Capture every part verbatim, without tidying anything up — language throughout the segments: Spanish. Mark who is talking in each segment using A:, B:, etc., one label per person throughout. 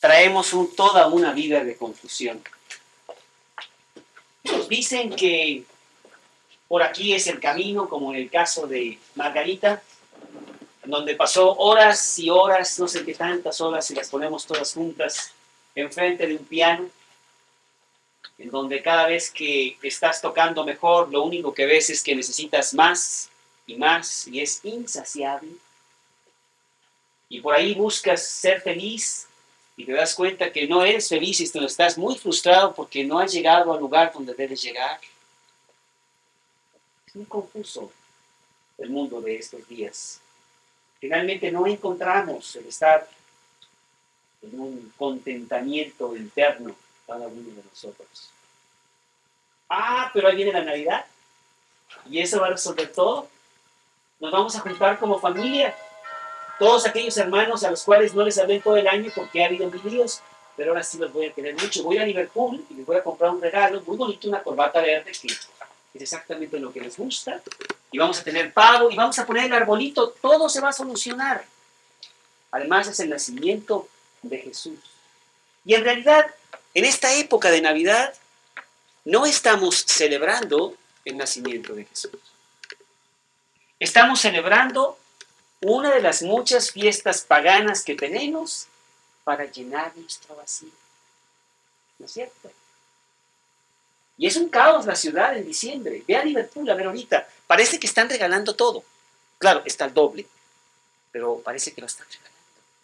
A: traemos un, toda una vida de confusión. Nos dicen que por aquí es el camino, como en el caso de Margarita, donde pasó horas y horas, no sé qué tantas horas, y las ponemos todas juntas, enfrente de un piano, en donde cada vez que estás tocando mejor, lo único que ves es que necesitas más y más, y es insaciable. Y por ahí buscas ser feliz, y te das cuenta que no eres feliz y estás muy frustrado porque no has llegado al lugar donde debes llegar. Es muy confuso el mundo de estos días. Finalmente no encontramos el estar en un contentamiento interno cada uno de nosotros. Ah, pero ahí viene la Navidad y eso va a resolver todo. Nos vamos a juntar como familia, todos aquellos hermanos a los cuales no les hablé todo el año porque ha habido envidios, pero ahora sí los voy a querer mucho. Voy a Liverpool y les voy a comprar un regalo muy bonito, una corbata verde que es exactamente lo que les gusta, y vamos a tener pavo y vamos a poner el arbolito, todo se va a solucionar. Además es el nacimiento de Jesús. Y en realidad, en esta época de Navidad, no estamos celebrando el nacimiento de Jesús. Estamos celebrando una de las muchas fiestas paganas que tenemos para llenar nuestro vacío. ¿No es cierto? Y es un caos la ciudad en diciembre. Ve a Liverpool a ver ahorita. Parece que están regalando todo. Claro, está el doble, pero parece que lo están regalando.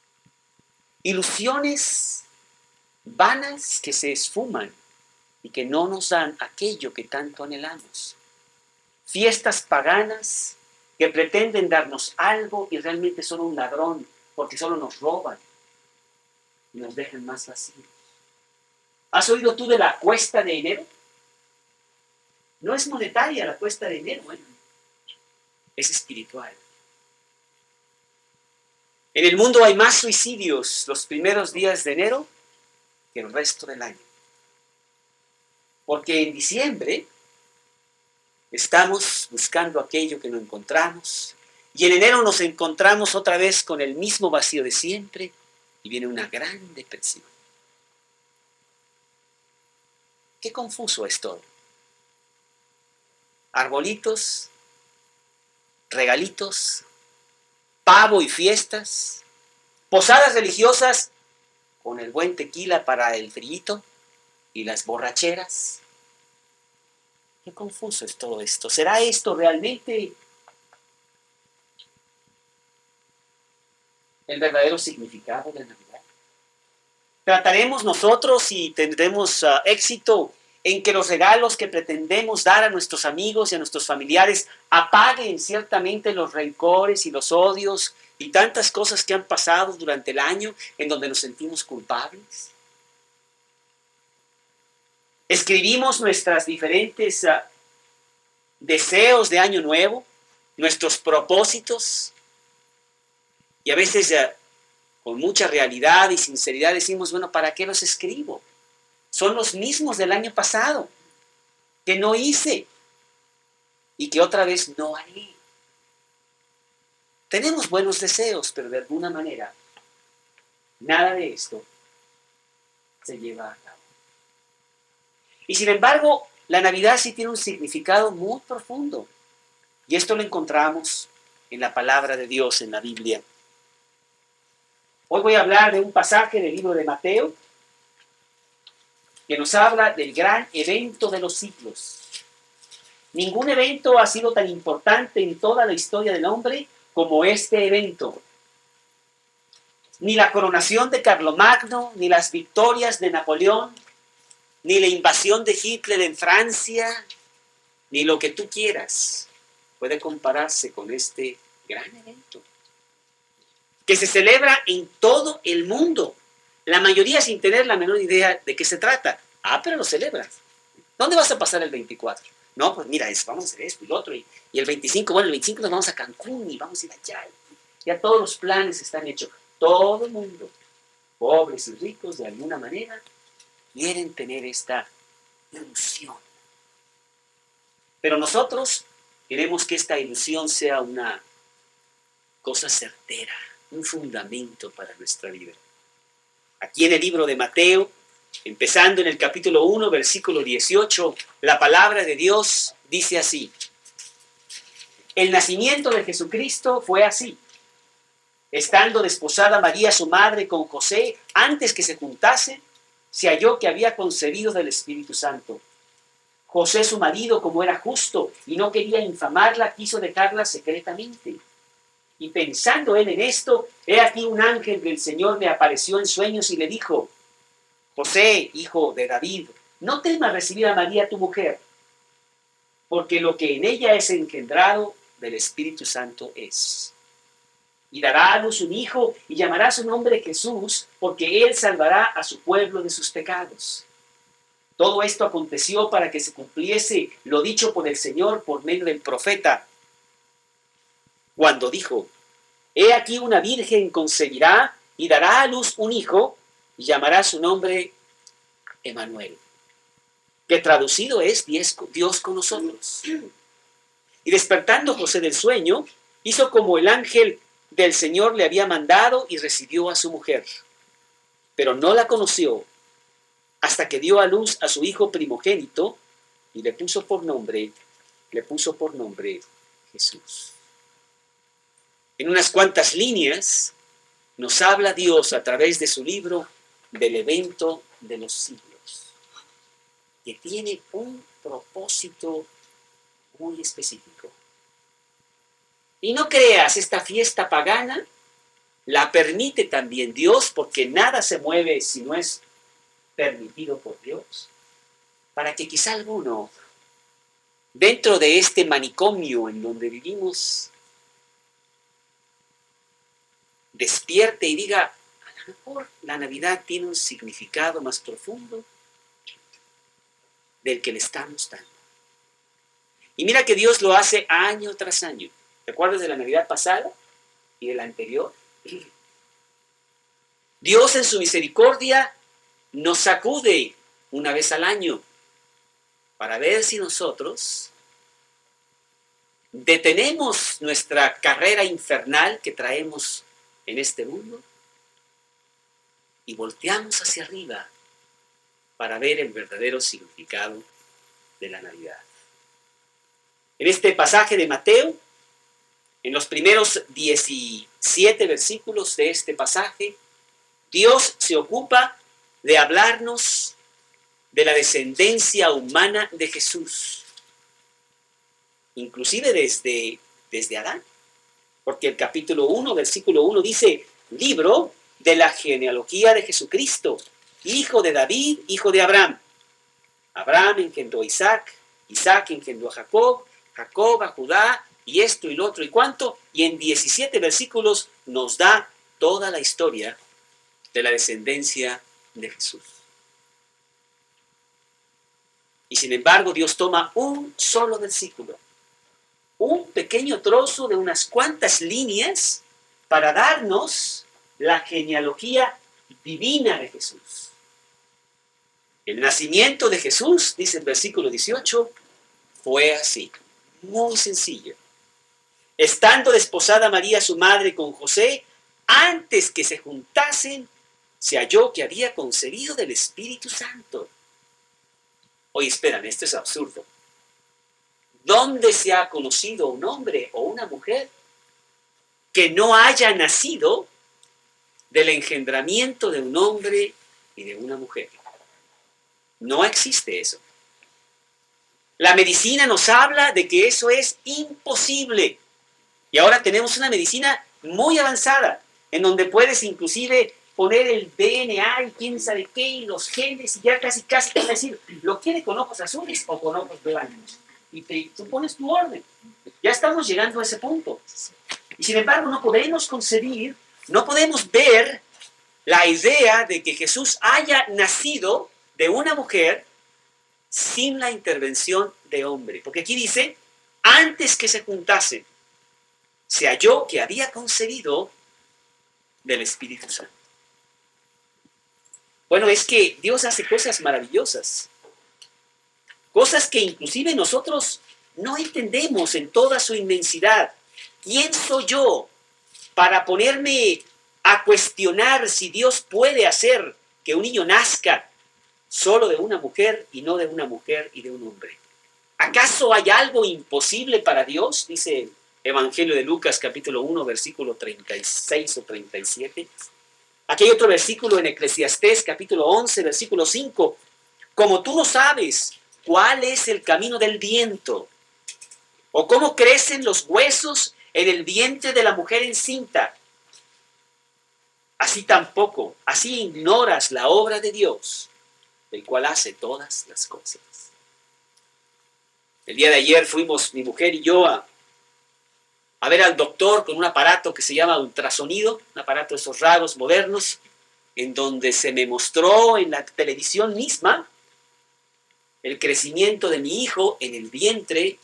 A: Ilusiones vanas que se esfuman y que no nos dan aquello que tanto anhelamos. Fiestas paganas que pretenden darnos algo y realmente son un ladrón porque solo nos roban y nos dejan más vacíos. ¿Has oído tú de la cuesta de enero? No es monetaria la cuesta de enero, bueno, es espiritual. En el mundo hay más suicidios los primeros días de enero que el resto del año. Porque en diciembre estamos buscando aquello que no encontramos y en enero nos encontramos otra vez con el mismo vacío de siempre y viene una gran depresión. Qué confuso es todo. Arbolitos, regalitos, pavo y fiestas, posadas religiosas con el buen tequila para el frillito y las borracheras. Qué confuso es todo esto. ¿Será esto realmente el verdadero significado de la Navidad? ¿Trataremos nosotros y tendremos uh, éxito en que los regalos que pretendemos dar a nuestros amigos y a nuestros familiares apaguen ciertamente los rencores y los odios y tantas cosas que han pasado durante el año en donde nos sentimos culpables? Escribimos nuestras diferentes uh, deseos de año nuevo, nuestros propósitos, y a veces uh, con mucha realidad y sinceridad decimos, bueno, ¿para qué los escribo? Son los mismos del año pasado, que no hice y que otra vez no haré. Tenemos buenos deseos, pero de alguna manera nada de esto se lleva a cabo. Y sin embargo, la Navidad sí tiene un significado muy profundo. Y esto lo encontramos en la palabra de Dios, en la Biblia. Hoy voy a hablar de un pasaje del libro de Mateo que nos habla del gran evento de los siglos. Ningún evento ha sido tan importante en toda la historia del hombre como este evento. Ni la coronación de Carlomagno, ni las victorias de Napoleón, ni la invasión de Hitler en Francia, ni lo que tú quieras, puede compararse con este gran evento, que se celebra en todo el mundo. La mayoría sin tener la menor idea de qué se trata. Ah, pero lo celebras. ¿Dónde vas a pasar el veinticuatro? No, pues mira, es, vamos a hacer esto y lo otro. Y, y el veinticinco, bueno, el veinticinco nos vamos a Cancún y vamos a ir allá. Ya todos los planes están hechos. Todo el mundo, pobres y ricos, de alguna manera, quieren tener esta ilusión. Pero nosotros queremos que esta ilusión sea una cosa certera, un fundamento para nuestra vida. Aquí en el libro de Mateo, empezando en el capítulo uno, versículo dieciocho, la palabra de Dios dice así: el nacimiento de Jesucristo fue así. Estando desposada María, su madre, con José, antes que se juntasen, se halló que había concebido del Espíritu Santo. José, su marido, como era justo y no quería infamarla, quiso dejarla secretamente. Y pensando él en esto, he aquí un ángel del Señor le apareció en sueños y le dijo: José, hijo de David, no temas recibir a María tu mujer, porque lo que en ella es engendrado del Espíritu Santo es. Y dará a luz un hijo y llamará su nombre Jesús, porque él salvará a su pueblo de sus pecados. Todo esto aconteció para que se cumpliese lo dicho por el Señor por medio del profeta, cuando dijo: he aquí una virgen concebirá y dará a luz un hijo y llamará su nombre Emmanuel, que traducido es Dios con nosotros. Y despertando José del sueño, hizo como el ángel del Señor le había mandado y recibió a su mujer. Pero no la conoció hasta que dio a luz a su hijo primogénito y le puso por nombre, le puso por nombre Jesús. En unas cuantas líneas nos habla Dios a través de su libro del evento de los siglos, que tiene un propósito muy específico. Y no creas, esta fiesta pagana la permite también Dios, porque nada se mueve si no es permitido por Dios, para que quizá alguno, dentro de este manicomio en donde vivimos, despierte y diga: a lo mejor la Navidad tiene un significado más profundo del que le estamos dando. Y mira que Dios lo hace año tras año. ¿Te acuerdas de la Navidad pasada y de la anterior? Dios en su misericordia nos sacude una vez al año para ver si nosotros detenemos nuestra carrera infernal que traemos en este mundo y volteamos hacia arriba para ver el verdadero significado de la Navidad. En este pasaje de Mateo, en los primeros diecisiete versículos de este pasaje, Dios se ocupa de hablarnos de la descendencia humana de Jesús, inclusive desde, desde Adán, porque el capítulo uno, versículo uno dice: libro de la genealogía de Jesucristo, hijo de David, hijo de Abraham. Abraham engendró a Isaac, Isaac engendró a Jacob, Jacob a Judá, y esto y lo otro y cuánto, y en diecisiete versículos nos da toda la historia de la descendencia de Jesús. Y sin embargo, Dios toma un solo versículo, un pequeño trozo de unas cuantas líneas, para darnos la genealogía divina de Jesús. El nacimiento de Jesús, dice el versículo dieciocho, fue así, muy sencillo. Estando desposada María, su madre, con José, antes que se juntasen, se halló que había concebido del Espíritu Santo. Oye, espérame, esto es absurdo. ¿Dónde se ha conocido un hombre o una mujer que no haya nacido del engendramiento de un hombre y de una mujer? No existe eso. La medicina nos habla de que eso es imposible. Y ahora tenemos una medicina muy avanzada, en donde puedes inclusive poner el D N A y quién sabe qué, y los genes, y ya casi casi te van a decir, ¿lo quiere con ojos azules o con ojos blancos? Y te, tú pones tu orden. Ya estamos llegando a ese punto. Y sin embargo no podemos concebir, no podemos ver la idea de que Jesús haya nacido de una mujer sin la intervención de hombre. Porque aquí dice, antes que se juntasen, se halló que había concebido del Espíritu Santo. Bueno, es que Dios hace cosas maravillosas. Cosas que inclusive nosotros no entendemos en toda su inmensidad. ¿Quién soy yo para ponerme a cuestionar si Dios puede hacer que un niño nazca solo de una mujer y no de una mujer y de un hombre. ¿Acaso hay algo imposible para Dios? Dice el Evangelio de Lucas, capítulo uno, versículo treinta y seis o treinta y siete. Aquí hay otro versículo en Eclesiastés, capítulo once, versículo cinco. Como tú no sabes cuál es el camino del viento, o cómo crecen los huesos en el vientre de la mujer encinta, así tampoco, así ignoras la obra de Dios, el cual hace todas las cosas. El día de ayer fuimos, mi mujer y yo, a, a ver al doctor con un aparato que se llama ultrasonido, un aparato de esos raros, modernos, en donde se me mostró en la televisión misma el crecimiento de mi hijo en el vientre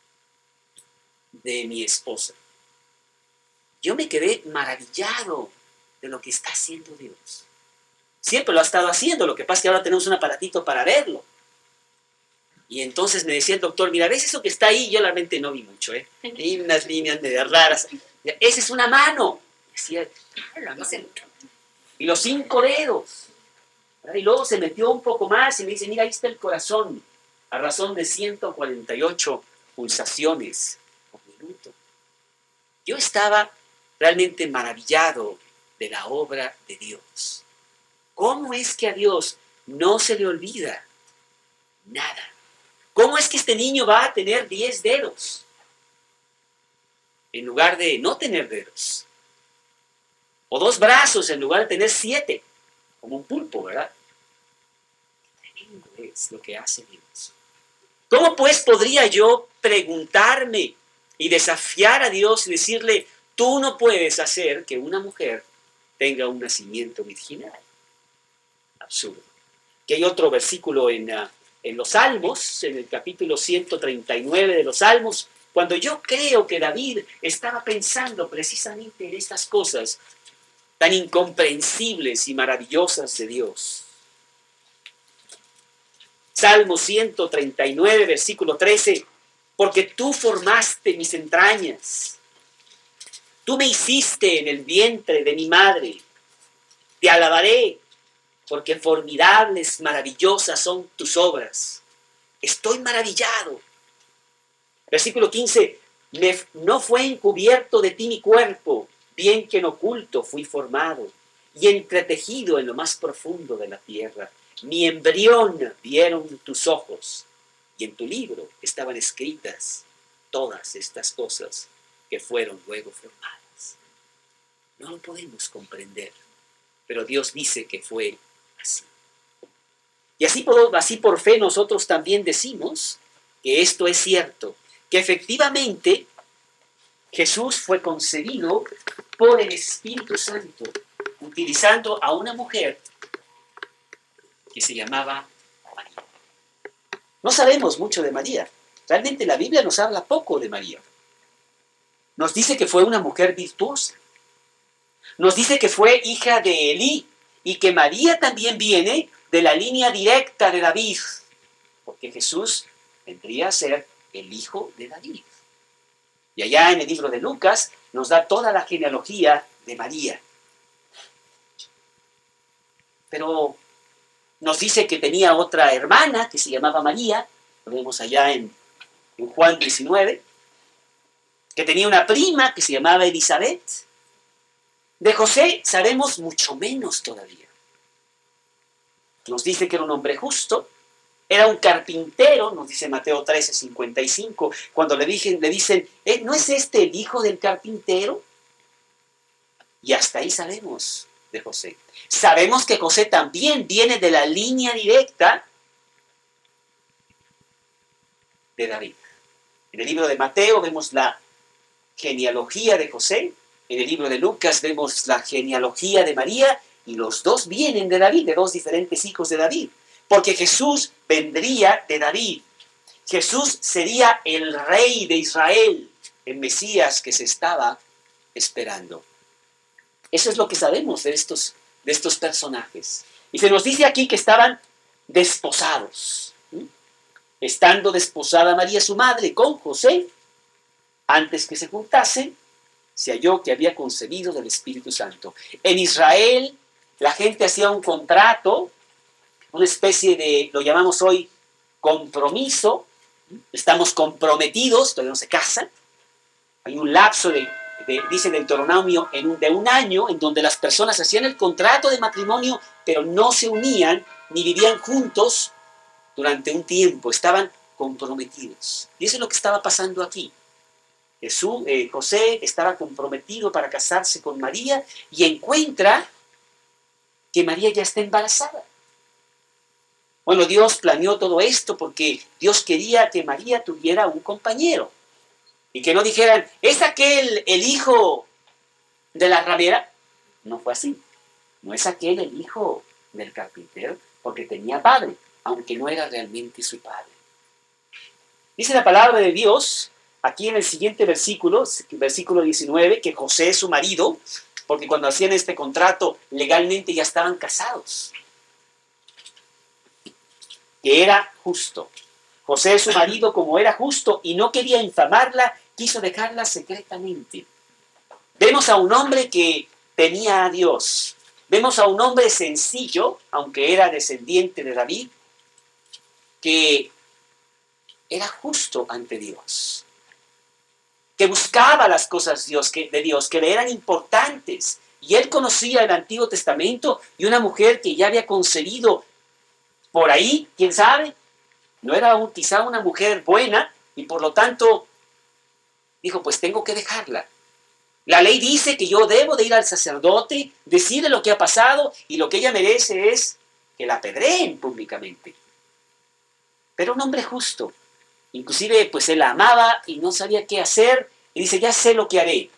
A: de mi esposa. Yo me quedé maravillado de lo que está haciendo Dios. Siempre lo ha estado haciendo, lo que pasa es que ahora tenemos un aparatito para verlo. Y entonces me decía el doctor, mira, ¿ves eso que está ahí? Yo realmente no vi mucho, ¿eh? Vi unas líneas medio raras. Esa es una mano. Decía, la mano. Y los cinco dedos. Y luego se metió un poco más y me dice, mira, ahí está el corazón, a razón de ciento cuarenta y ocho pulsaciones por minuto. Yo estaba realmente maravillado de la obra de Dios. ¿Cómo es que a Dios no se le olvida nada? ¿Cómo es que este niño va a tener diez dedos en lugar de no tener dedos? O dos brazos en lugar de tener siete, como un pulpo, ¿verdad? Qué tremendo es lo que hace Dios. ¿Cómo pues podría yo preguntarme y desafiar a Dios y decirle, tú no puedes hacer que una mujer tenga un nacimiento virginal? Absurdo. Que hay otro versículo en, uh, en los Salmos, en el capítulo ciento treinta y nueve de los Salmos, cuando yo creo que David estaba pensando precisamente en estas cosas tan incomprensibles y maravillosas de Dios. Salmo ciento treinta y nueve, versículo trece, porque tú formaste mis entrañas, tú me hiciste en el vientre de mi madre, te alabaré, porque formidables, maravillosas son tus obras. Estoy maravillado. Versículo quince, me, no fue encubierto de ti mi cuerpo, bien que en oculto fui formado y entretejido en lo más profundo de la tierra. Mi embrión vieron tus ojos y en tu libro estaban escritas todas estas cosas que fueron luego formadas. No lo podemos comprender, pero Dios dice que fue así. Y así por, así por fe nosotros también decimos que esto es cierto, que efectivamente Jesús fue concebido por el Espíritu Santo, utilizando a una mujer que se llamaba María. No sabemos mucho de María. Realmente la Biblia nos habla poco de María. Nos dice que fue una mujer virtuosa. Nos dice que fue hija de Elí y que María también viene de la línea directa de David, porque Jesús vendría a ser el hijo de David. Y allá en el libro de Lucas nos da toda la genealogía de María. Pero nos dice que tenía otra hermana que se llamaba María, lo vemos allá en, en Juan diecinueve, que tenía una prima que se llamaba Elizabeth. De José sabemos mucho menos todavía. Nos dice que era un hombre justo, era un carpintero, nos dice Mateo trece, cincuenta y cinco, cuando le, dije, le dicen, ¿eh, ¿no es este el hijo del carpintero? Y hasta ahí sabemos de José. Sabemos que José también viene de la línea directa de David. En el libro de Mateo vemos la genealogía de José, en el libro de Lucas vemos la genealogía de María, y los dos vienen de David, de dos diferentes hijos de David. Porque Jesús vendría de David. Jesús sería el rey de Israel, el Mesías que se estaba esperando. Eso es lo que sabemos de estos, de estos personajes. Y se nos dice aquí que estaban desposados. ¿Mm? Estando desposada María, su madre, con José, antes que se juntasen, se halló que había concebido del Espíritu Santo. En Israel, la gente hacía un contrato, una especie de, lo llamamos hoy, compromiso. Estamos comprometidos, todavía no se casan. Hay un lapso de, de dice Deuteronomio, en un, de un año en donde las personas hacían el contrato de matrimonio, pero no se unían ni vivían juntos durante un tiempo, estaban comprometidos. Y eso es lo que estaba pasando aquí. Jesús, eh, José estaba comprometido para casarse con María y encuentra que María ya está embarazada. Bueno, Dios planeó todo esto porque Dios quería que María tuviera un compañero y que no dijeran, ¿es aquel el hijo de la ramera? No fue así. No es aquel el hijo del carpintero, porque tenía padre, aunque no era realmente su padre. Dice la palabra de Dios, aquí en el siguiente versículo, versículo diecinueve, que José es su marido, porque cuando hacían este contrato legalmente ya estaban casados. Que era justo. José es su marido, como era justo y no quería infamarla, quiso dejarla secretamente. Vemos a un hombre que temía a Dios. Vemos a un hombre sencillo, aunque era descendiente de David, que era justo ante Dios, que buscaba las cosas Dios, que, de Dios, que le eran importantes. Y él conocía el Antiguo Testamento y una mujer que ya había concebido por ahí, quién sabe, no era un, quizá una mujer buena y por lo tanto dijo, pues tengo que dejarla. La ley dice que yo debo de ir al sacerdote, decirle lo que ha pasado y lo que ella merece es que la apedreen públicamente. Pero un hombre justo, inclusive pues él la amaba y no sabía qué hacer y dice, ya sé lo que haré.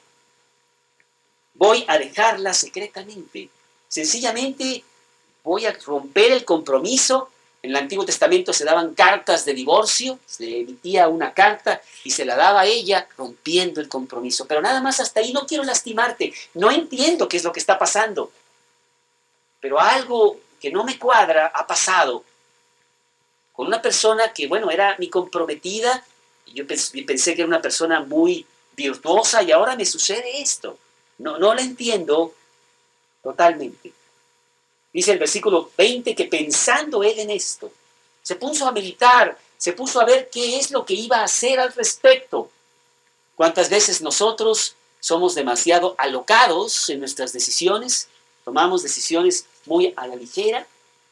A: Voy a dejarla secretamente. Sencillamente voy a romper el compromiso. En el Antiguo Testamento se daban cartas de divorcio, se emitía una carta y se la daba a ella rompiendo el compromiso. Pero nada más hasta ahí, no quiero lastimarte, no entiendo qué es lo que está pasando. Pero algo que no me cuadra ha pasado con una persona que, bueno, era mi comprometida, y yo pensé que era una persona muy virtuosa y ahora me sucede esto. No, no la entiendo totalmente. Dice el versículo veinte que pensando él en esto, se puso a meditar, se puso a ver qué es lo que iba a hacer al respecto. ¿Cuántas veces nosotros somos demasiado alocados en nuestras decisiones? Tomamos decisiones muy a la ligera.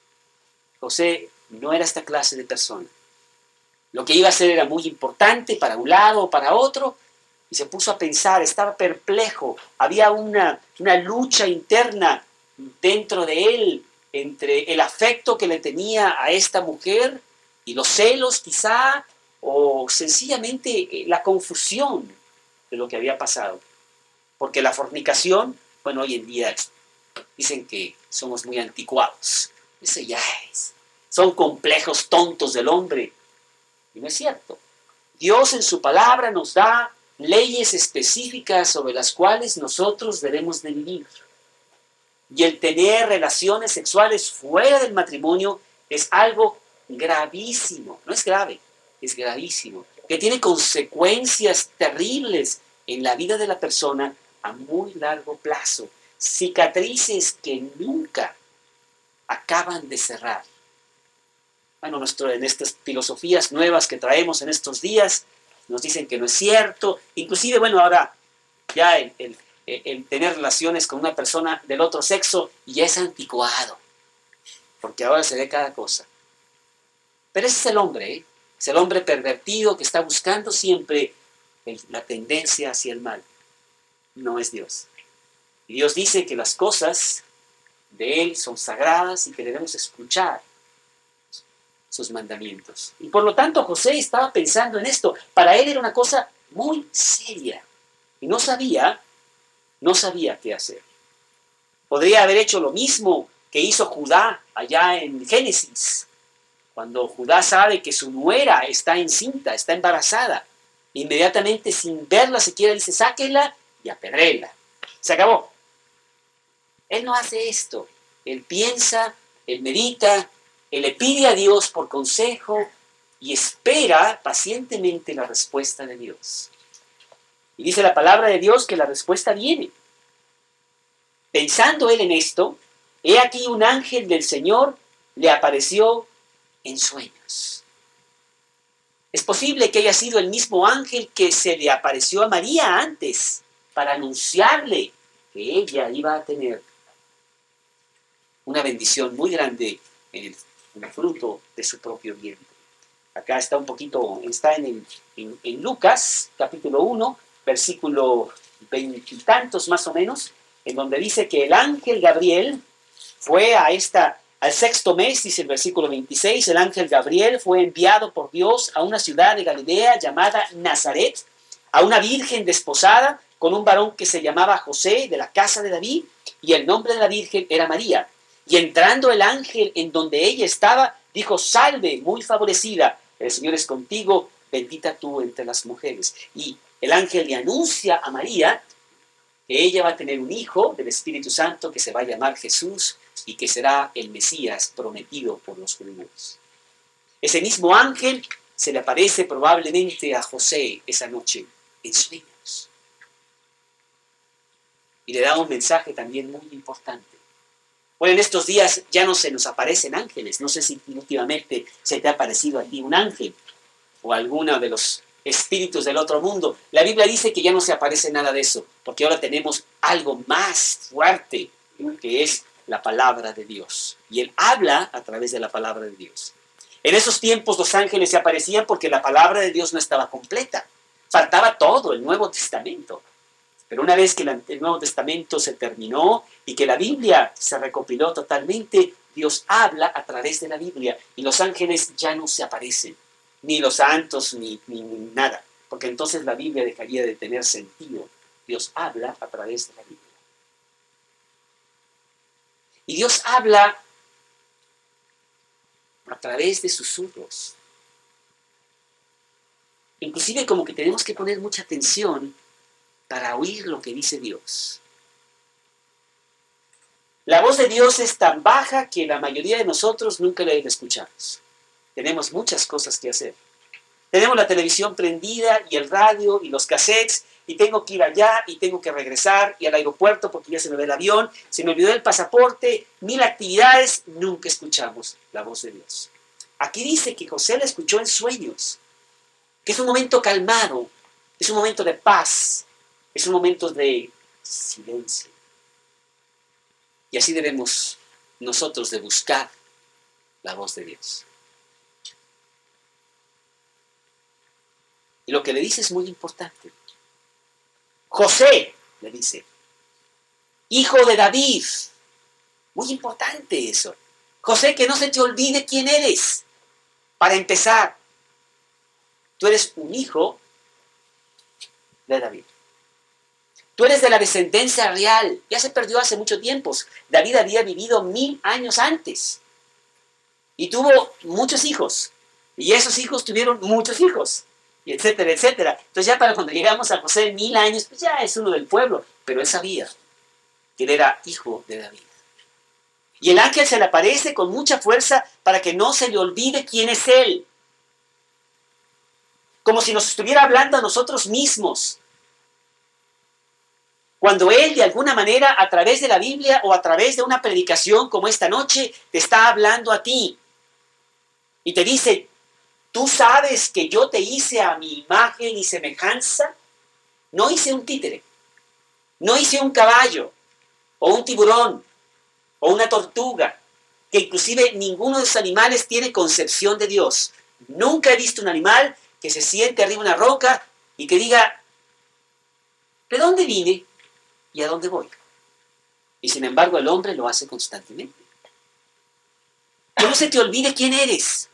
A: José no era esta clase de persona. Lo que iba a hacer era muy importante para un lado o para otro, y se puso a pensar, estaba perplejo, había una, una lucha interna dentro de él, entre el afecto que le tenía a esta mujer y los celos quizá, o sencillamente la confusión de lo que había pasado. Porque la fornicación, bueno, hoy en día dicen que somos muy anticuados. Eso ya es. Son complejos tontos del hombre. Y no es cierto. Dios en su palabra nos da leyes específicas sobre las cuales nosotros debemos de vivir. Y el tener relaciones sexuales fuera del matrimonio es algo gravísimo. No es grave, es gravísimo. Que tiene consecuencias terribles en la vida de la persona a muy largo plazo. Cicatrices que nunca acaban de cerrar. Bueno, nuestro, en estas filosofías nuevas que traemos en estos días, nos dicen que no es cierto. Inclusive, bueno, ahora ya el... el el tener relaciones con una persona del otro sexo ya es anticuado, porque ahora se ve cada cosa. Pero ese es el hombre, ¿eh? Es el hombre pervertido que está buscando siempre el, la tendencia hacia el mal. No es Dios. Y Dios dice que las cosas de Él son sagradas y que debemos escuchar sus mandamientos. Y por lo tanto José estaba pensando en esto. Para él era una cosa muy seria. Y no sabía No sabía qué hacer. Podría haber hecho lo mismo que hizo Judá allá en Génesis, cuando Judá sabe que su nuera está encinta, está embarazada. Inmediatamente, sin verla siquiera, dice, sáquela y apedréela. Se acabó. Él no hace esto. Él piensa, él medita, él le pide a Dios por consejo y espera pacientemente la respuesta de Dios. Y dice la palabra de Dios que la respuesta viene. Pensando él en esto, he aquí un ángel del Señor le apareció en sueños. Es posible que haya sido el mismo ángel que se le apareció a María antes para anunciarle que ella iba a tener una bendición muy grande en el, en el fruto de su propio vientre. Acá está un poquito, está en, el, en, en Lucas, capítulo uno, versículo veintitantos más o menos, en donde dice que el ángel Gabriel fue a esta, al sexto mes, dice el versículo veintiséis, el ángel Gabriel fue enviado por Dios a una ciudad de Galilea llamada Nazaret, a una virgen desposada con un varón que se llamaba José, de la casa de David, y el nombre de la virgen era María. Y entrando el ángel en donde ella estaba, dijo: salve, muy favorecida, el Señor es contigo, bendita tú entre las mujeres. Y el ángel le anuncia a María que ella va a tener un hijo del Espíritu Santo que se va a llamar Jesús y que será el Mesías prometido por los judíos. Ese mismo ángel se le aparece probablemente a José esa noche en sueños. Y le da un mensaje también muy importante. Bueno, en estos días ya no se nos aparecen ángeles. No sé si últimamente se te ha aparecido a ti un ángel o alguno de los espíritus del otro mundo. La Biblia dice que ya no se aparece nada de eso, porque ahora tenemos algo más fuerte, que es la palabra de Dios. Y Él habla a través de la palabra de Dios. En esos tiempos los ángeles se aparecían porque la palabra de Dios no estaba completa. Faltaba todo el Nuevo Testamento. Pero una vez que el Nuevo Testamento se terminó y que la Biblia se recopiló totalmente, Dios habla a través de la Biblia y los ángeles ya no se aparecen, ni los santos, ni, ni, ni nada, porque entonces la Biblia dejaría de tener sentido. Dios habla a través de la Biblia. Y Dios habla a través de susurros. Inclusive como que tenemos que poner mucha atención para oír lo que dice Dios. La voz de Dios es tan baja que la mayoría de nosotros nunca la escuchamos. Tenemos muchas cosas que hacer. Tenemos la televisión prendida y el radio y los cassettes y tengo que ir allá y tengo que regresar y al aeropuerto porque ya se me ve el avión, se me olvidó el pasaporte, mil actividades, nunca escuchamos la voz de Dios. Aquí dice que José la escuchó en sueños, que es un momento calmado, es un momento de paz, es un momento de silencio. Y así debemos nosotros de buscar la voz de Dios. Y lo que le dice es muy importante. José, le dice, hijo de David. Muy importante eso. José, que no se te olvide quién eres. Para empezar, tú eres un hijo de David. Tú eres de la descendencia real. Ya se perdió hace mucho tiempo. David había vivido mil años antes. Y tuvo muchos hijos. Y esos hijos tuvieron muchos hijos. Y etcétera, etcétera. Entonces ya para cuando llegamos a José, mil años, pues ya es uno del pueblo. Pero él sabía que él era hijo de David. Y el ángel se le aparece con mucha fuerza para que no se le olvide quién es él. Como si nos estuviera hablando a nosotros mismos. Cuando Él, de alguna manera, a través de la Biblia o a través de una predicación como esta noche, te está hablando a ti. Y te dice, ¿tú sabes que yo te hice a mi imagen y semejanza? No hice un títere. No hice un caballo, o un tiburón, o una tortuga, que inclusive ninguno de esos animales tiene concepción de Dios. Nunca he visto un animal que se siente arriba de una roca y que diga, ¿de dónde vine? ¿Y a dónde voy? Y sin embargo el hombre lo hace constantemente. Que no se te olvide quién eres.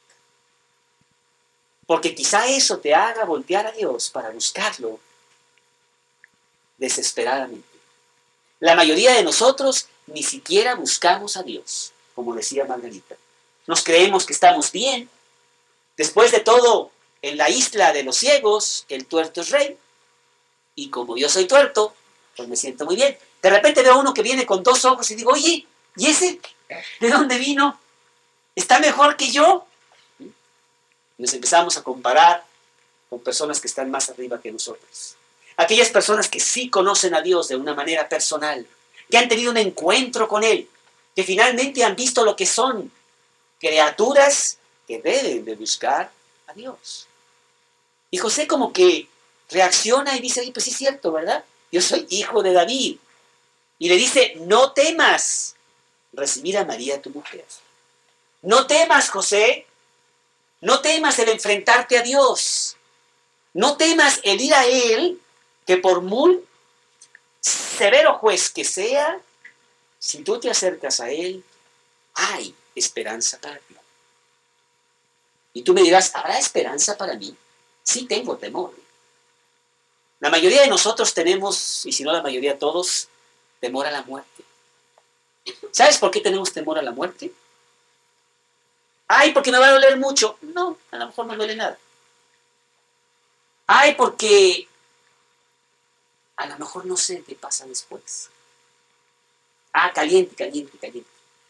A: Porque quizá eso te haga voltear a Dios para buscarlo desesperadamente. La mayoría de nosotros ni siquiera buscamos a Dios, como decía Margarita. Nos creemos que estamos bien. Después de todo, en la isla de los ciegos, el tuerto es rey. Y como yo soy tuerto, pues me siento muy bien. De repente veo a uno que viene con dos ojos y digo, oye, ¿y ese? ¿De dónde vino? ¿Está mejor que yo? Nos empezamos a comparar con personas que están más arriba que nosotros. Aquellas personas que sí conocen a Dios de una manera personal, que han tenido un encuentro con Él, que finalmente han visto lo que son criaturas que deben de buscar a Dios. Y José como que reacciona y dice, ay, pues sí es cierto, ¿verdad? Yo soy hijo de David. Y le dice, no temas recibir a María tu mujer. No temas, José. No temas el enfrentarte a Dios. No temas el ir a Él, que por muy severo juez que sea, si tú te acercas a Él, hay esperanza para ti. Y tú me dirás, ¿habrá esperanza para mí? Sí tengo temor. La mayoría de nosotros tenemos, y si no la mayoría todos, temor a la muerte. ¿Sabes por qué tenemos temor a la muerte? Ay, porque me va a doler mucho. No, a lo mejor no duele nada. Ay, porque a lo mejor no sé qué pasa después. Ah, caliente, caliente, caliente.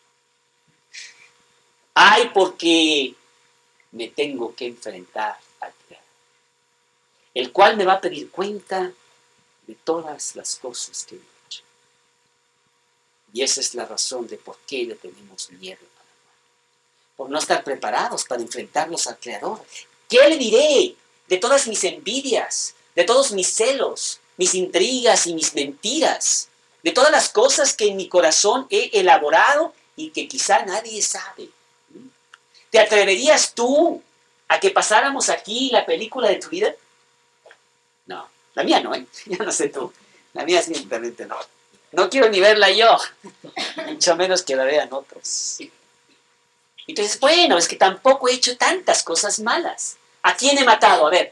A: Ay, porque me tengo que enfrentar al Creador, el cual me va a pedir cuenta de todas las cosas que he hecho. Y esa es la razón de por qué le tenemos miedo a la muerte. Por no estar preparados para enfrentarnos al Creador. ¿Qué le diré de todas mis envidias, de todos mis celos, mis intrigas y mis mentiras, de todas las cosas que en mi corazón he elaborado y que quizá nadie sabe? ¿Te atreverías tú a que pasáramos aquí la película de tu vida? No, la mía no, ¿eh? Yo no sé tú. La mía simplemente no. No quiero ni verla yo, mucho menos que la vean otros. Entonces, bueno, es que tampoco he hecho tantas cosas malas. ¿A quién he matado? A ver.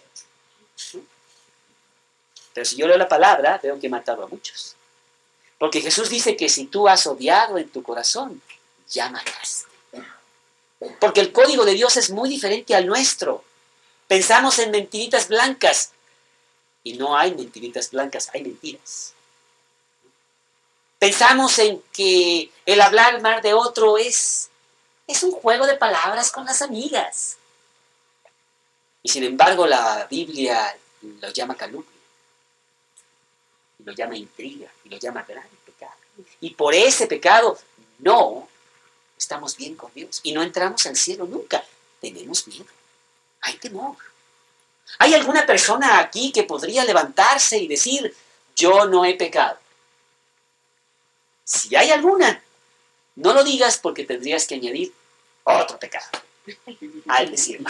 A: Pero si yo leo la palabra, veo que he matado a muchos. Porque Jesús dice que si tú has odiado en tu corazón, ya mataste. Porque el código de Dios es muy diferente al nuestro. Pensamos en mentiritas blancas. Y no hay mentiritas blancas, hay mentiras. Pensamos en que el hablar mal de otro es, es un juego de palabras con las amigas. Y sin embargo la Biblia lo llama calumnia. Y lo llama intriga. Y lo llama gran pecado. Y por ese pecado no estamos bien con Dios. Y no entramos al cielo nunca. Tenemos miedo. Hay temor. ¿Hay alguna persona aquí que podría levantarse y decir, yo no he pecado? Si hay alguna, no lo digas porque tendrías que añadir otro pecado al decirlo.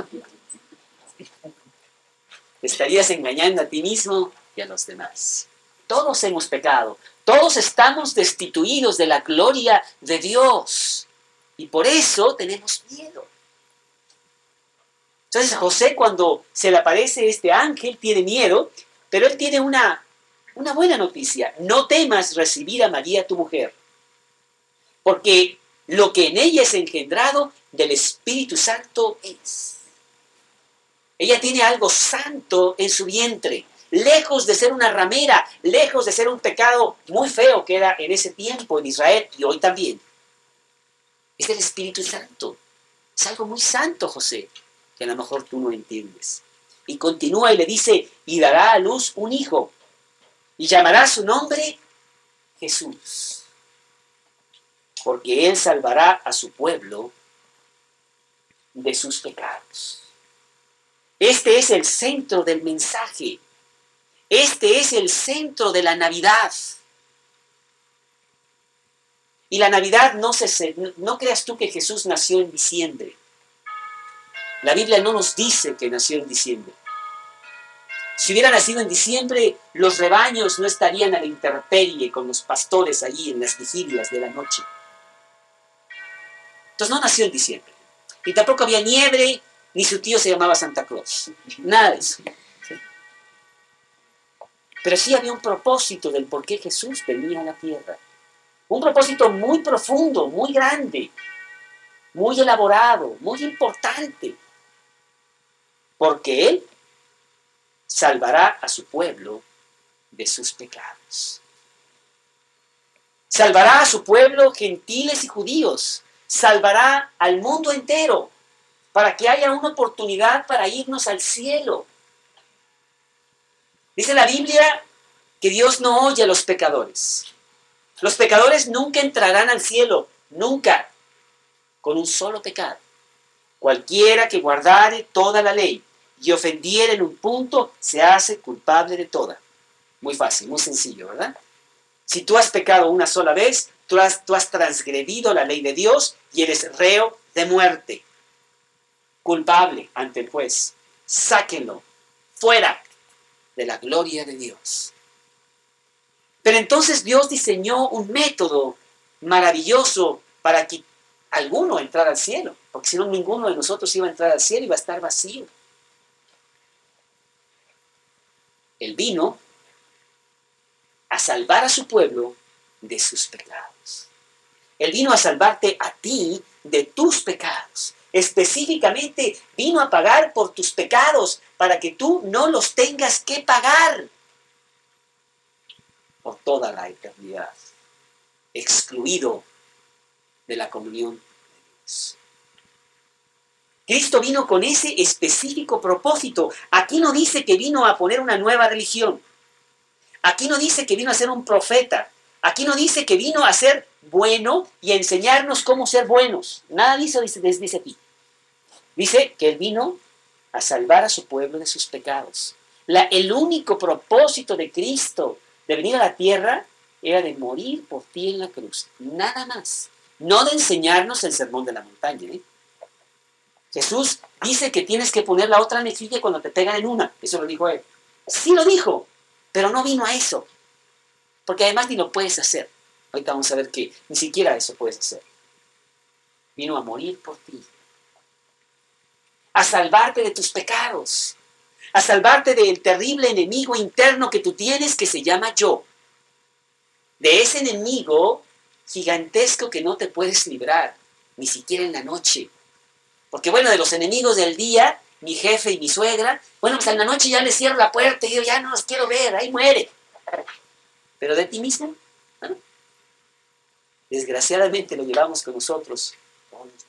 A: Te estarías engañando a ti mismo y a los demás. Todos hemos pecado. Todos estamos destituidos de la gloria de Dios. Y por eso tenemos miedo. Entonces a José, cuando se le aparece este ángel, tiene miedo, pero él tiene una, una buena noticia. No temas recibir a María tu mujer, porque lo que en ella es engendrado del Espíritu Santo es. Ella tiene algo santo en su vientre, lejos de ser una ramera, lejos de ser un pecado muy feo que era en ese tiempo en Israel y hoy también. Es el Espíritu Santo. Es algo muy santo, José, que a lo mejor tú no entiendes. Y continúa y le dice, y dará a luz un hijo, y llamará su nombre Jesús, porque él salvará a su pueblo de sus pecados. Este es el centro del mensaje. Este es el centro de la Navidad. Y la Navidad no se, no creas tú que Jesús nació en diciembre. La Biblia no nos dice que nació en diciembre. Si hubiera nacido en diciembre, los rebaños no estarían a la intemperie con los pastores allí en las vigilias de la noche. Entonces no nació en diciembre. Y tampoco había nieve, ni su tío se llamaba Santa Claus. Nada de eso. Pero sí había un propósito del por qué Jesús venía a la tierra. Un propósito muy profundo, muy grande, muy elaborado, muy importante. Porque Él salvará a su pueblo de sus pecados. Salvará a su pueblo, gentiles y judíos. Salvará al mundo entero para que haya una oportunidad para irnos al cielo. Dice la Biblia que Dios no oye a los pecadores. Los pecadores nunca entrarán al cielo, nunca, con un solo pecado. Cualquiera que guardare toda la ley y ofendiere en un punto, se hace culpable de toda. Muy fácil, muy sencillo, ¿verdad? Si tú has pecado una sola vez, tú has, tú has transgredido la ley de Dios y eres reo de muerte. Culpable ante el juez. Sáquenlo fuera de la gloria de Dios. Pero entonces Dios diseñó un método maravilloso para que alguno entrara al cielo, porque si no, ninguno de nosotros iba a entrar al cielo, iba a estar vacío. Él vino a salvar a su pueblo de sus pecados. Él vino a salvarte a ti de tus pecados. Específicamente vino a pagar por tus pecados para que tú no los tengas que pagar por toda la eternidad, excluido de la comunión de Dios. Cristo vino con ese específico propósito. Aquí no dice que vino a poner una nueva religión. Aquí no dice que vino a ser un profeta. Aquí no dice que vino a ser bueno y a enseñarnos cómo ser buenos. Nada de eso dice, dice aquí. Dice que Él vino a salvar a su pueblo de sus pecados. La, el único propósito de Cristo de venir a la tierra era de morir por ti en la cruz. Nada más. No de enseñarnos el sermón de la montaña. ¿eh? Jesús dice que tienes que poner la otra mejilla cuando te pegan en una. Eso lo dijo Él. Sí lo dijo, pero no vino a eso. Porque además ni lo puedes hacer. Ahorita vamos a ver que ni siquiera eso puedes hacer. Vino a morir por ti. A salvarte de tus pecados. A salvarte del terrible enemigo interno que tú tienes que se llama yo. De ese enemigo gigantesco que no te puedes librar, ni siquiera en la noche. Porque bueno, de los enemigos del día, mi jefe y mi suegra, bueno, pues en la noche ya les cierro la puerta y yo ya no los quiero ver, ahí muere. Pero de ti mismo, ¿no? Desgraciadamente lo llevamos con nosotros todo el tiempo.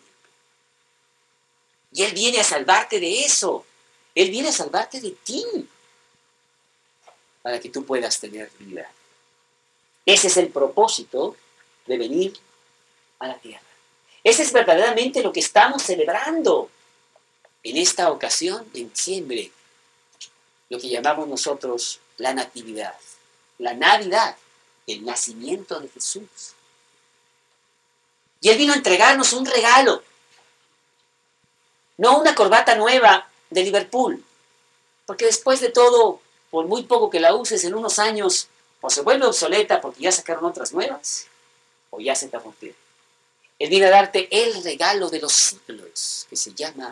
A: Y Él viene a salvarte de eso. Él viene a salvarte de ti. Para que tú puedas tener vida. Ese es el propósito de venir a la tierra. Ese es verdaderamente lo que estamos celebrando en esta ocasión, en diciembre. Lo que llamamos nosotros la natividad. La Navidad, el nacimiento de Jesús. Y Él vino a entregarnos un regalo. No una corbata nueva de Liverpool. Porque después de todo, por muy poco que la uses en unos años, o se vuelve obsoleta porque ya sacaron otras nuevas, o ya se te rompió. Él viene a darte el regalo de los siglos, que se llama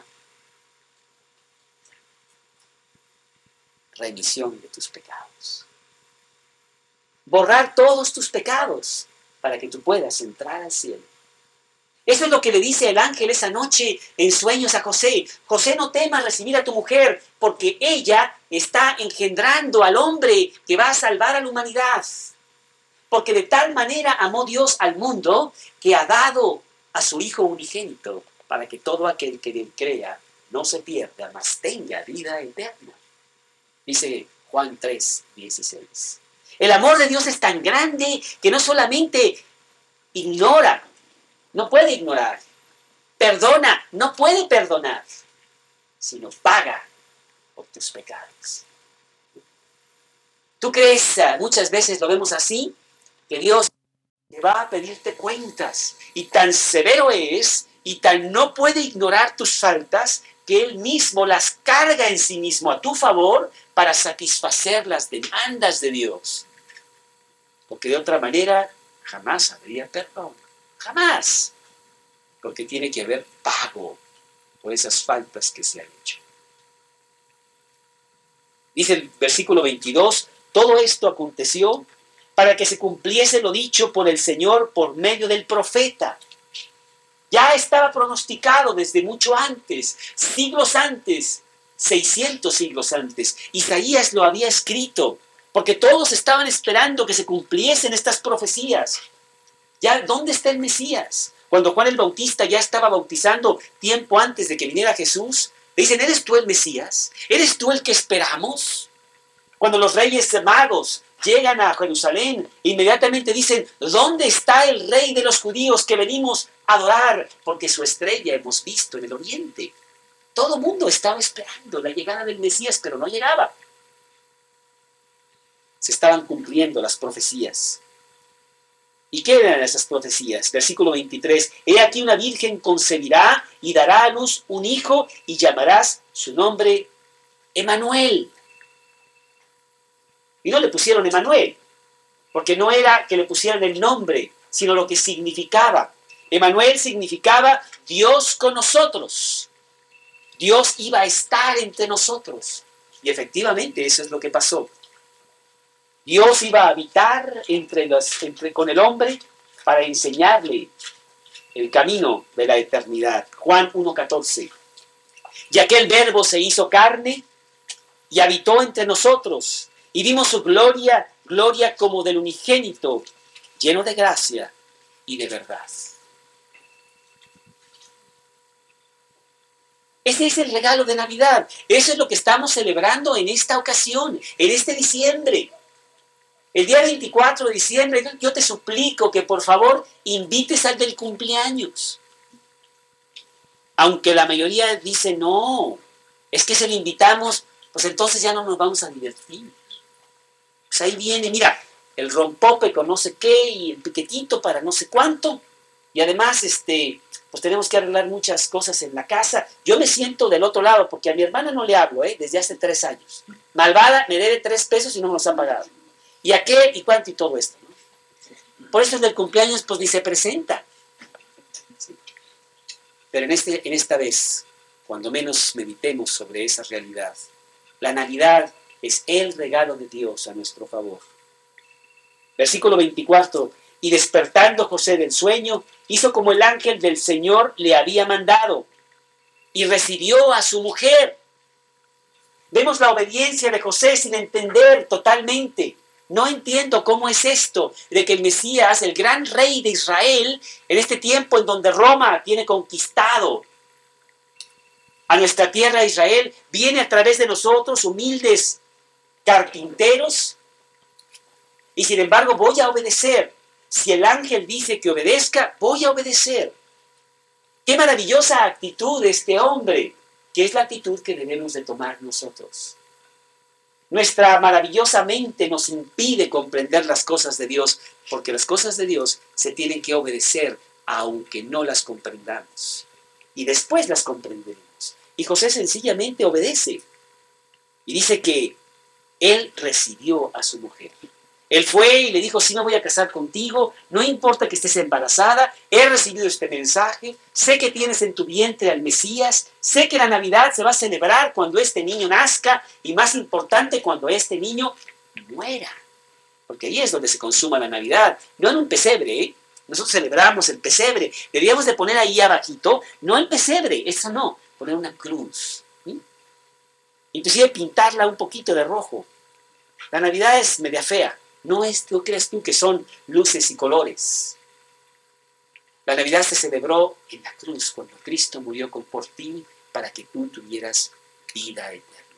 A: remisión de tus pecados. Borrar todos tus pecados para que tú puedas entrar al cielo. Eso es lo que le dice el ángel esa noche en sueños a José. José, no temas recibir a tu mujer, porque ella está engendrando al hombre que va a salvar a la humanidad. Porque de tal manera amó Dios al mundo que ha dado a su Hijo unigénito para que todo aquel que en él crea no se pierda, mas tenga vida eterna. Dice Juan tres, dieciséis. El amor de Dios es tan grande que no solamente ignora, no puede ignorar, perdona, no puede perdonar, sino paga por tus pecados. ¿Tú crees, muchas veces lo vemos así, que Dios te va a pedirte cuentas? Y tan severo es, y tan no puede ignorar tus faltas, que Él mismo las carga en sí mismo a tu favor para satisfacer las demandas de Dios. Porque de otra manera jamás habría perdón. Jamás. Porque tiene que haber pago por esas faltas que se han hecho. Dice el versículo veintidós, todo esto aconteció para que se cumpliese lo dicho por el Señor por medio del profeta. Ya estaba pronosticado desde mucho antes, siglos antes, seiscientos siglos antes. Isaías lo había escrito, porque todos estaban esperando que se cumpliesen estas profecías. Ya, ¿dónde está el Mesías? Cuando Juan el Bautista ya estaba bautizando tiempo antes de que viniera Jesús, le dicen, ¿eres tú el Mesías? ¿Eres tú el que esperamos? Cuando los reyes magos llegan a Jerusalén, inmediatamente dicen, ¿dónde está el rey de los judíos que venimos a adorar? Porque su estrella hemos visto en el oriente. Todo el mundo estaba esperando la llegada del Mesías, pero no llegaba. Se estaban cumpliendo las profecías. ¿Y qué eran esas profecías? Versículo veintitrés. He aquí una virgen concebirá y dará a luz un hijo y llamarás su nombre Emanuel. Y no le pusieron Emanuel, porque no era que le pusieran el nombre, sino lo que significaba. Emanuel significaba Dios con nosotros. Dios iba a estar entre nosotros. Y efectivamente eso es lo que pasó. Dios iba a habitar entre los, entre, con el hombre para enseñarle el camino de la eternidad. Juan uno catorce. Y aquel verbo se hizo carne y habitó entre nosotros. Y vimos su gloria, gloria como del unigénito, lleno de gracia y de verdad. Ese es el regalo de Navidad. Eso es lo que estamos celebrando en esta ocasión, en este diciembre. El día veinticuatro de diciembre, yo te suplico que por favor invites al del cumpleaños. Aunque la mayoría dice, no, es que si lo invitamos, pues entonces ya no nos vamos a divertir. Pues ahí viene, mira, el rompope con no sé qué y el piquetito para no sé cuánto. Y además, este, pues tenemos que arreglar muchas cosas en la casa. Yo me siento del otro lado porque a mi hermana no le hablo, ¿eh? Desde hace tres años. Malvada, me debe tres pesos y no me los han pagado. ¿Y a qué? ¿Y cuánto? Y todo esto, ¿no? Por eso el del cumpleaños pues ni se presenta. ¿Sí? Pero en, este, en esta vez, cuando menos meditemos sobre esa realidad, la Navidad es el regalo de Dios a nuestro favor. Versículo veinticuatro. Y despertando José del sueño, hizo como el ángel del Señor le había mandado y recibió a su mujer. Vemos la obediencia de José sin entender totalmente. No entiendo cómo es esto de que el Mesías, el gran rey de Israel, en este tiempo en donde Roma tiene conquistado a nuestra tierra Israel, viene a través de nosotros, humildes carpinteros, y sin embargo voy a obedecer. Si el ángel dice que obedezca, voy a obedecer. Qué maravillosa actitud de este hombre, que es la actitud que debemos de tomar nosotros. Nuestra maravillosa mente nos impide comprender las cosas de Dios, porque las cosas de Dios se tienen que obedecer aunque no las comprendamos. Y después las comprenderemos. Y José sencillamente obedece. Y dice que él recibió a su mujer. Él fue y le dijo, sí me voy a casar contigo, no importa que estés embarazada, he recibido este mensaje, sé que tienes en tu vientre al Mesías, sé que la Navidad se va a celebrar cuando este niño nazca, y más importante, cuando este niño muera. Porque ahí es donde se consuma la Navidad, no en un pesebre, ¿eh? Nosotros celebramos el pesebre, deberíamos de poner ahí abajito, no el pesebre, eso no, poner una cruz. ¿Sí? Inclusive pintarla un poquito de rojo. La Navidad es media fea. No es, ¿tú crees tú que son luces y colores? La Navidad se celebró en la cruz, cuando Cristo murió por ti para que tú tuvieras vida eterna.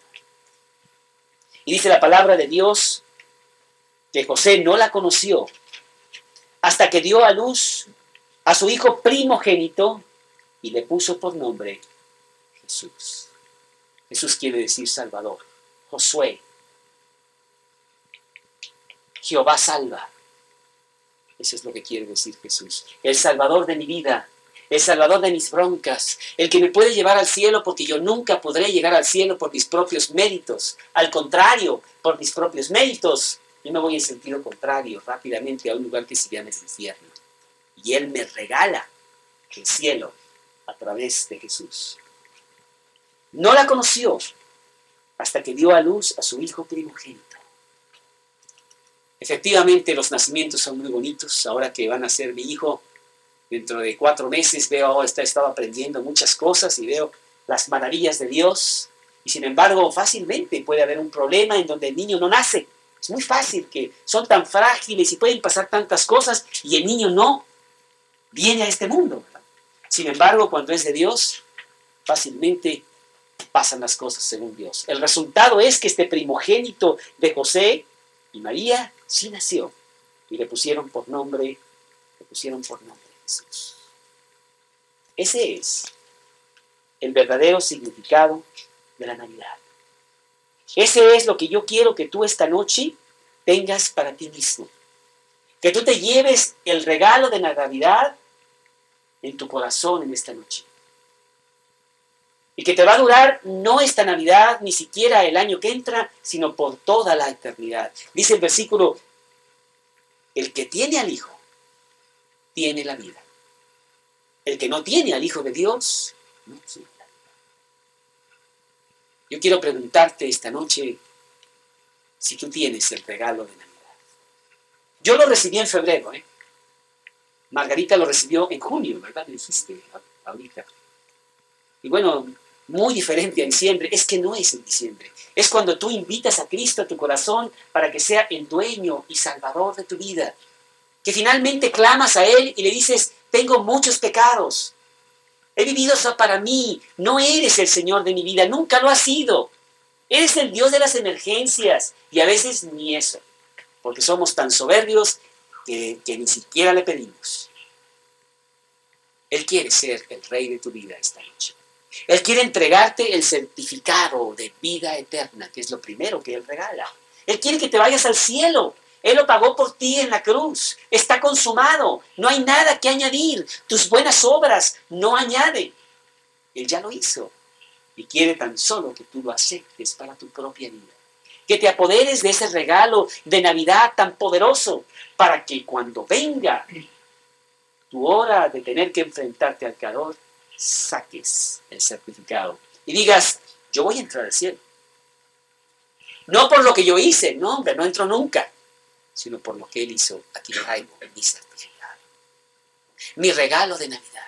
A: Y dice la palabra de Dios que José no la conoció hasta que dio a luz a su hijo primogénito y le puso por nombre Jesús. Jesús quiere decir Salvador. Josué. Jehová salva. Eso es lo que quiere decir Jesús. El Salvador de mi vida, el Salvador de mis broncas, el que me puede llevar al cielo, porque yo nunca podré llegar al cielo por mis propios méritos. Al contrario, por mis propios méritos, yo me voy en sentido contrario rápidamente a un lugar que se llama el infierno. Y Él me regala el cielo a través de Jesús. No la conoció hasta que dio a luz a su hijo primogénito. Efectivamente, los nacimientos son muy bonitos. Ahora que van a ser mi hijo, dentro de cuatro meses, veo, oh, he estado aprendiendo muchas cosas y veo las maravillas de Dios. Y sin embargo, fácilmente puede haber un problema en donde el niño no nace. Es muy fácil, que son tan frágiles y pueden pasar tantas cosas y el niño no viene a este mundo. Sin embargo, cuando es de Dios, fácilmente pasan las cosas según Dios. El resultado es que este primogénito de José y María sí nació y le pusieron por nombre, le pusieron por nombre Jesús. Ese es el verdadero significado de la Navidad. Ese es lo que yo quiero que tú esta noche tengas para ti mismo. Que tú te lleves el regalo de la Navidad en tu corazón en esta noche. Y que te va a durar no esta Navidad, ni siquiera el año que entra, sino por toda la eternidad. Dice el versículo, el que tiene al Hijo, tiene la vida. El que no tiene al Hijo de Dios, no tiene la vida. Yo quiero preguntarte esta noche si tú tienes el regalo de Navidad. Yo lo recibí en febrero, ¿eh? Margarita lo recibió en junio, ¿verdad? Me dijiste ahorita. Y bueno, muy diferente a diciembre, es que no es en diciembre. Es cuando tú invitas a Cristo a tu corazón para que sea el dueño y salvador de tu vida. Que finalmente clamas a Él y le dices, tengo muchos pecados. He vivido solo para mí. No eres el Señor de mi vida, nunca lo has sido. Eres el Dios de las emergencias y a veces ni eso. Porque somos tan soberbios que, que ni siquiera le pedimos. Él quiere ser el Rey de tu vida esta noche. Él quiere entregarte el certificado de vida eterna, que es lo primero que Él regala. Él quiere que te vayas al cielo. Él lo pagó por ti en la cruz. Está consumado. No hay nada que añadir. Tus buenas obras no añaden. Él ya lo hizo. Y quiere tan solo que tú lo aceptes para tu propia vida. Que te apoderes de ese regalo de Navidad tan poderoso para que cuando venga tu hora de tener que enfrentarte al calor, saques el certificado y digas, yo voy a entrar al cielo. No por lo que yo hice, no hombre, no entro nunca, sino por lo que Él hizo. Aquí traigo mi certificado. Mi regalo de Navidad.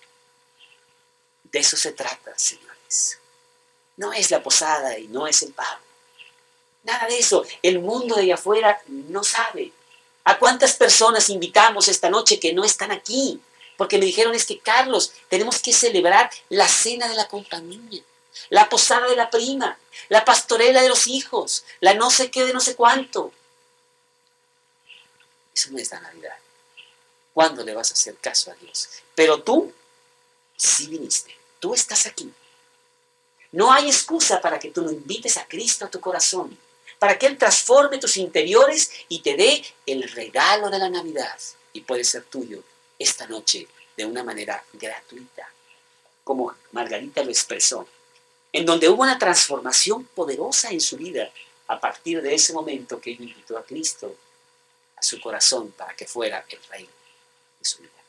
A: De eso se trata, señores. No es la posada y no es el pavo. Nada de eso. El mundo de allá afuera no sabe. ¿A cuántas personas invitamos esta noche que no están aquí? Porque me dijeron, es que Carlos, tenemos que celebrar la cena de la compañía, la posada de la prima, la pastorela de los hijos, la no sé qué de no sé cuánto. Eso no es la Navidad. ¿Cuándo le vas a hacer caso a Dios? Pero tú sí viniste, tú estás aquí. No hay excusa para que tú no invites a Cristo a tu corazón, para que Él transforme tus interiores y te dé el regalo de la Navidad. Y puede ser tuyo esta noche de una manera gratuita, como Margarita lo expresó, en donde hubo una transformación poderosa en su vida a partir de ese momento que ella invitó a Cristo a su corazón para que fuera el rey de su vida.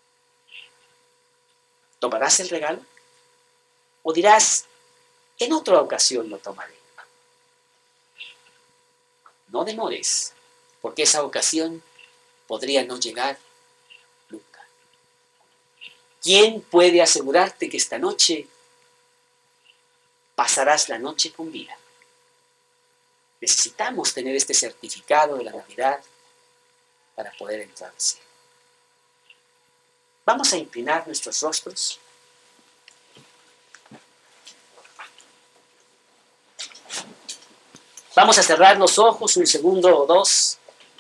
A: ¿Tomarás el regalo? ¿O dirás, en otra ocasión lo tomaré? No demores, porque esa ocasión podría no llegar nunca. ¿Quién puede asegurarte que esta noche pasarás la noche con vida? Necesitamos tener este certificado de la Navidad para poder entrar al cielo. Vamos a inclinar nuestros rostros. Vamos a cerrar los ojos un segundo o dos.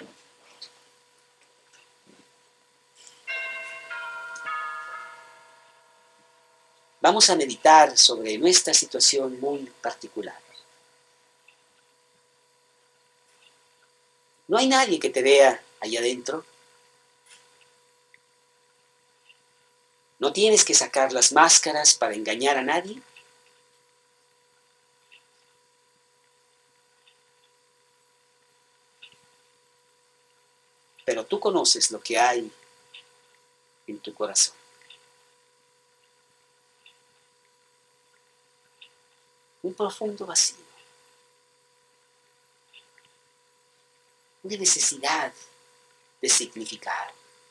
A: Vamos a meditar sobre nuestra situación muy particular. No hay nadie que te vea allá adentro. No tienes que sacar las máscaras para engañar a nadie. Pero tú conoces lo que hay en tu corazón. Un profundo vacío. Una necesidad de significado.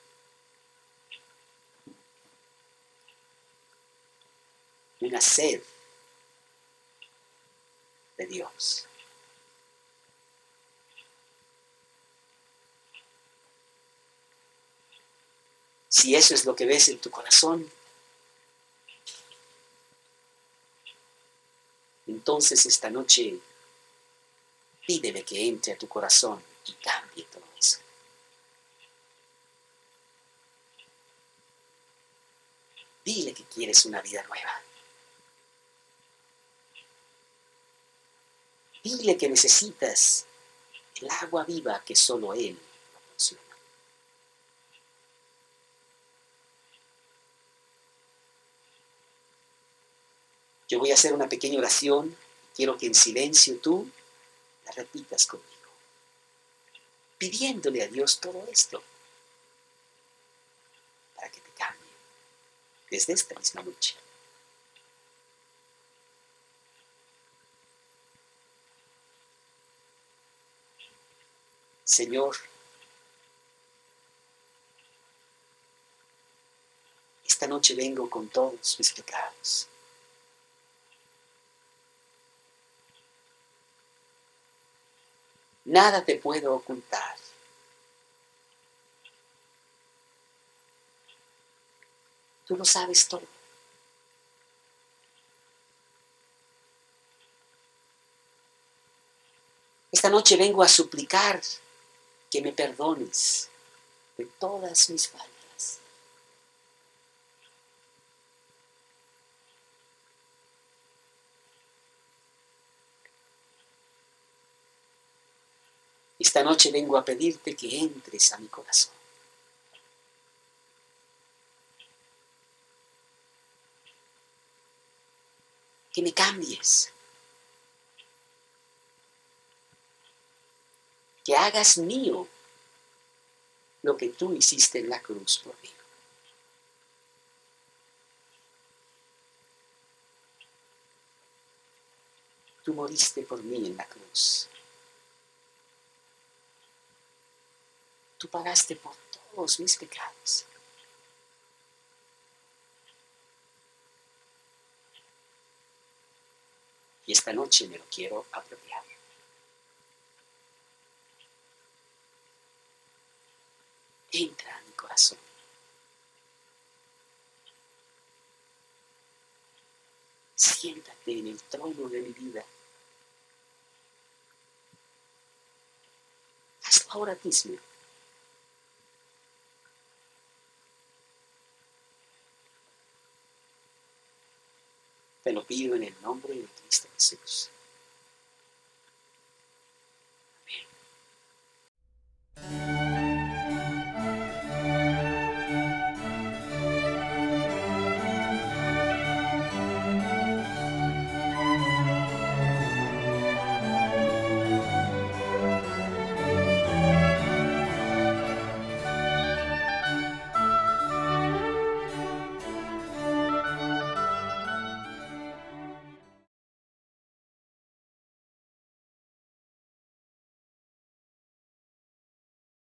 A: Una sed de Dios. Si eso es lo que ves en tu corazón, Entonces esta noche pídele que entre a tu corazón y cambie todo eso. Dile que quieres una vida nueva. Dile que necesitas el agua viva que solo Él proporciona. Yo voy a hacer una pequeña oración. Quiero que en silencio tú la repitas conmigo, pidiéndole a Dios todo esto para que te cambie desde esta misma noche. Señor, esta noche vengo con todos mis pecados. Nada te puedo ocultar. Tú lo sabes todo. Esta noche vengo a suplicar que me perdones de todas mis faltas. Esta noche vengo a pedirte que entres a mi corazón. Que me cambies. Que hagas mío lo que tú hiciste en la cruz por mí. Tú moriste por mí en la cruz. Tú pagaste por todos mis pecados. Y esta noche me lo quiero apropiar. Entra a mi corazón. Siéntate en el trono de mi vida. Hazlo ahora mismo. Te lo pido en el nombre de Cristo Jesús.